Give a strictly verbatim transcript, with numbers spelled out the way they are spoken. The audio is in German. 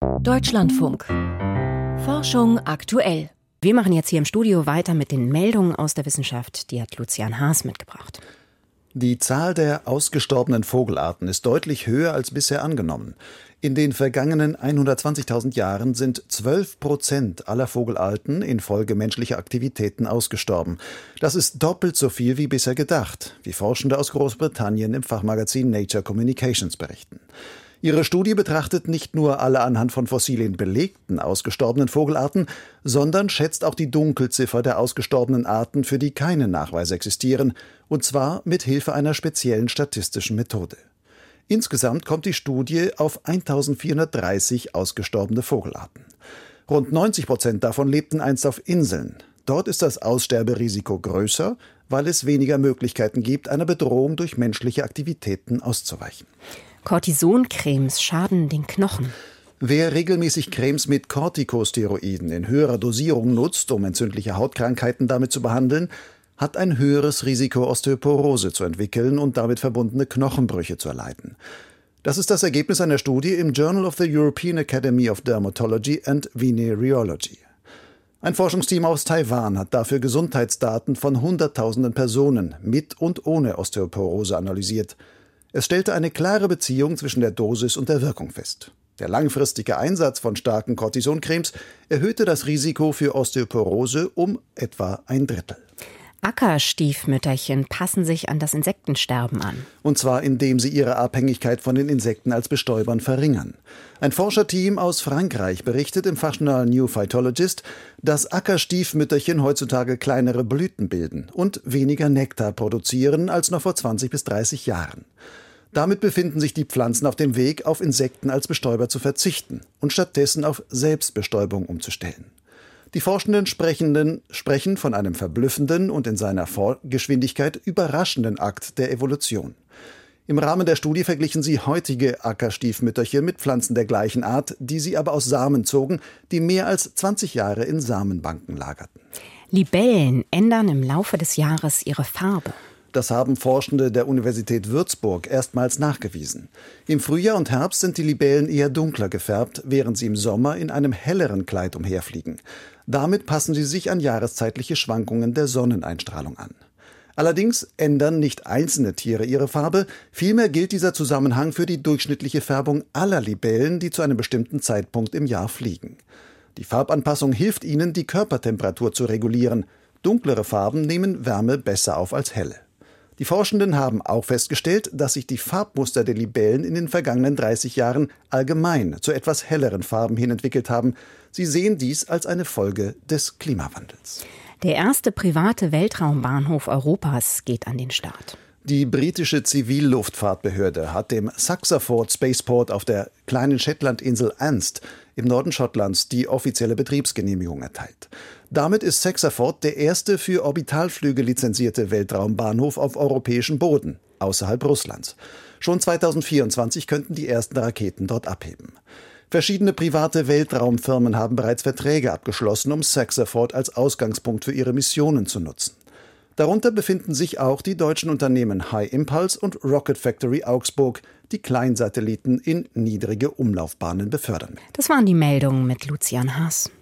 Deutschlandfunk. Forschung aktuell. Wir machen jetzt hier im Studio weiter mit den Meldungen aus der Wissenschaft. Die hat Lucian Haas mitgebracht. Die Zahl der ausgestorbenen Vogelarten ist deutlich höher als bisher angenommen. In den vergangenen hundertzwanzigtausend Jahren sind zwölf Prozent aller Vogelarten infolge menschlicher Aktivitäten ausgestorben. Das ist doppelt so viel wie bisher gedacht, wie Forschende aus Großbritannien im Fachmagazin Nature Communications berichten. Ihre Studie betrachtet nicht nur alle anhand von Fossilien belegten ausgestorbenen Vogelarten, sondern schätzt auch die Dunkelziffer der ausgestorbenen Arten, für die keine Nachweise existieren, und zwar mit Hilfe einer speziellen statistischen Methode. Insgesamt kommt die Studie auf eintausendvierhundertdreißig ausgestorbene Vogelarten. Rund neunzig Prozent davon lebten einst auf Inseln. Dort ist das Aussterberisiko größer, weil es weniger Möglichkeiten gibt, einer Bedrohung durch menschliche Aktivitäten auszuweichen. Cortisoncremes schaden den Knochen. Wer regelmäßig Cremes mit Corticosteroiden in höherer Dosierung nutzt, um entzündliche Hautkrankheiten damit zu behandeln, hat ein höheres Risiko, Osteoporose zu entwickeln und damit verbundene Knochenbrüche zu erleiden. Das ist das Ergebnis einer Studie im Journal of the European Academy of Dermatology and Venereology. Ein Forschungsteam aus Taiwan hat dafür Gesundheitsdaten von Hunderttausenden Personen mit und ohne Osteoporose analysiert. Es stellte eine klare Beziehung zwischen der Dosis und der Wirkung fest. Der langfristige Einsatz von starken Cortisoncremes erhöhte das Risiko für Osteoporose um etwa ein Drittel. Ackerstiefmütterchen passen sich an das Insektensterben an. Und zwar indem sie ihre Abhängigkeit von den Insekten als Bestäubern verringern. Ein Forscherteam aus Frankreich berichtet im Fachjournal New Phytologist, dass Ackerstiefmütterchen heutzutage kleinere Blüten bilden und weniger Nektar produzieren als noch vor zwanzig bis dreißig Jahren. Damit befinden sich die Pflanzen auf dem Weg, auf Insekten als Bestäuber zu verzichten und stattdessen auf Selbstbestäubung umzustellen. Die Forschenden Sprechenden sprechen von einem verblüffenden und in seiner Vorgeschwindigkeit überraschenden Akt der Evolution. Im Rahmen der Studie verglichen sie heutige Ackerstiefmütterchen mit Pflanzen der gleichen Art, die sie aber aus Samen zogen, die mehr als zwanzig Jahre in Samenbanken lagerten. Libellen ändern im Laufe des Jahres ihre Farbe. Das haben Forschende der Universität Würzburg erstmals nachgewiesen. Im Frühjahr und Herbst sind die Libellen eher dunkler gefärbt, während sie im Sommer in einem helleren Kleid umherfliegen. Damit passen sie sich an jahreszeitliche Schwankungen der Sonneneinstrahlung an. Allerdings ändern nicht einzelne Tiere ihre Farbe, vielmehr gilt dieser Zusammenhang für die durchschnittliche Färbung aller Libellen, die zu einem bestimmten Zeitpunkt im Jahr fliegen. Die Farbanpassung hilft ihnen, die Körpertemperatur zu regulieren. Dunklere Farben nehmen Wärme besser auf als helle. Die Forschenden haben auch festgestellt, dass sich die Farbmuster der Libellen in den vergangenen dreißig Jahren allgemein zu etwas helleren Farben hin entwickelt haben. Sie sehen dies als eine Folge des Klimawandels. Der erste private Weltraumbahnhof Europas geht an den Start. Die britische Zivilluftfahrtbehörde hat dem Saxaford Spaceport auf der kleinen Shetlandinsel Anst im Norden Schottlands die offizielle Betriebsgenehmigung erteilt. Damit ist Saxaford der erste für Orbitalflüge lizenzierte Weltraumbahnhof auf europäischem Boden, außerhalb Russlands. Schon zweitausendvierundzwanzig könnten die ersten Raketen dort abheben. Verschiedene private Weltraumfirmen haben bereits Verträge abgeschlossen, um Saxaford als Ausgangspunkt für ihre Missionen zu nutzen. Darunter befinden sich auch die deutschen Unternehmen High Impulse und Rocket Factory Augsburg, die Kleinsatelliten in niedrige Umlaufbahnen befördern. Das waren die Meldungen mit Lucian Haas.